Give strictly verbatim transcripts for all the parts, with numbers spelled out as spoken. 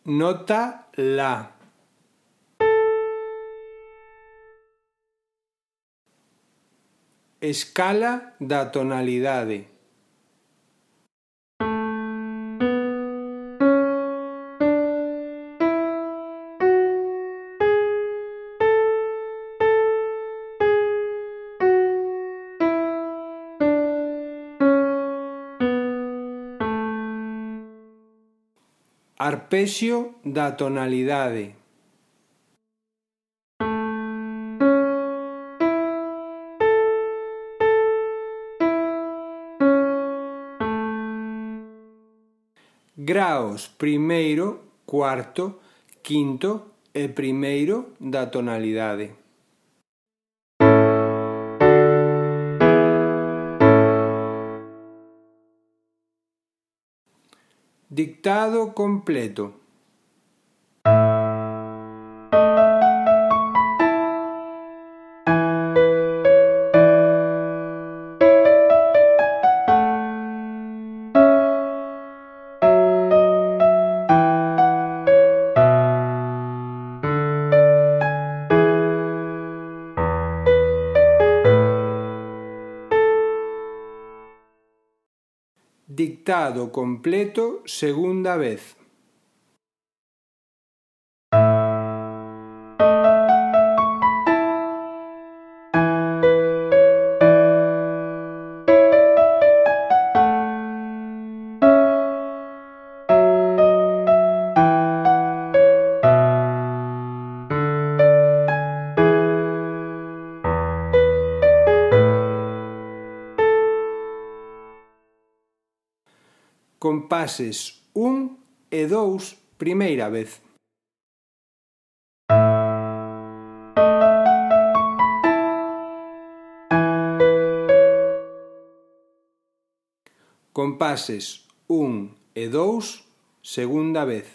Nota la. Escala da tonalidade. Arpexio da tonalidade. Graos primeiro, cuarto, quinto e primeiro da tonalidade. Dictado completo. Dictado completo segunda vez. Compases un e dous primeira vez. Compases un e dous segunda vez.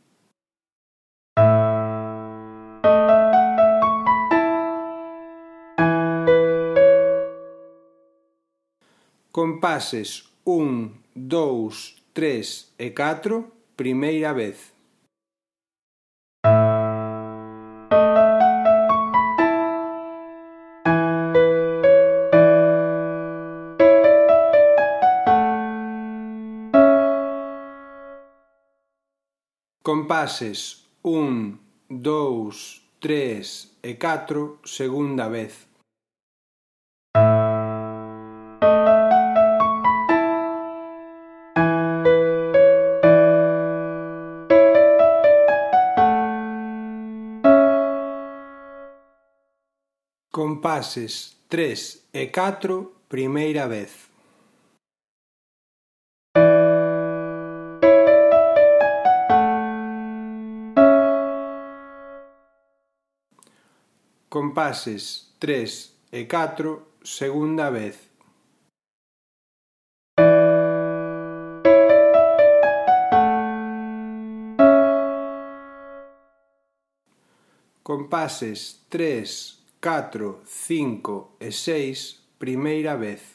Compases un, dous, tres e catro primeira vez. Compases un, dous, tres e catro segunda vez. Compases tres e catro primeira vez. Compases tres e catro segunda vez. Compases tres, catro, cinco e seis primeira vez.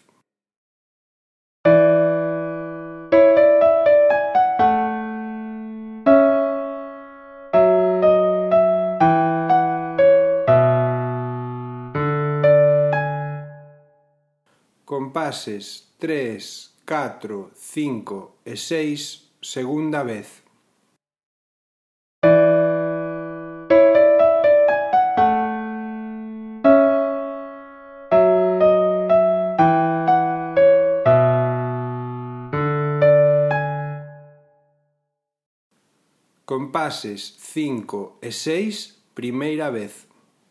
Compases tres, catro, cinco e seis segunda vez. Compases cinco e seis primeira vez.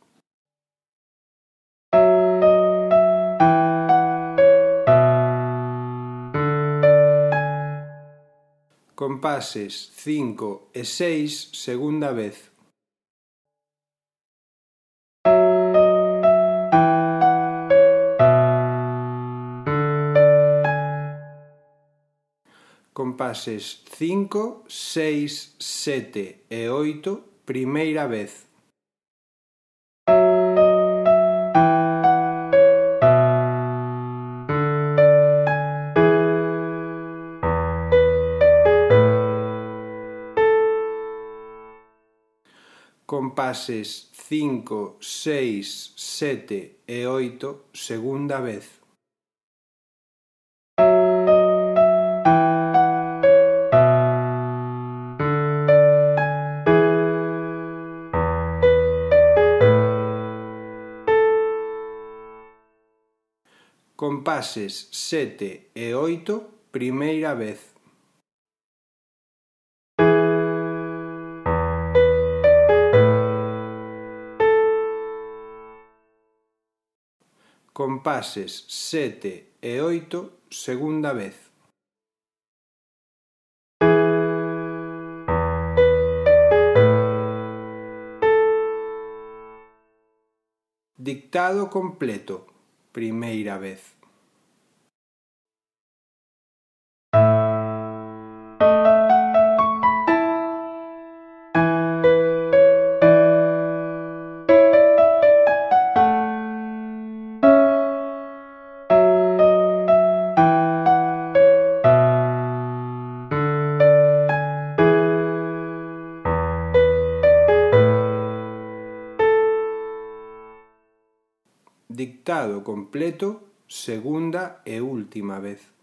Compases cinco e seis segunda vez. Compases cinco, seis, sete e oito primeira vez. Compases cinco, seis, sete e oito segunda vez. Compases sete e oito primeira vez. Compases sete e oito segunda vez. Dictado completo, primeira vez. Dictado completo, segunda e última vez.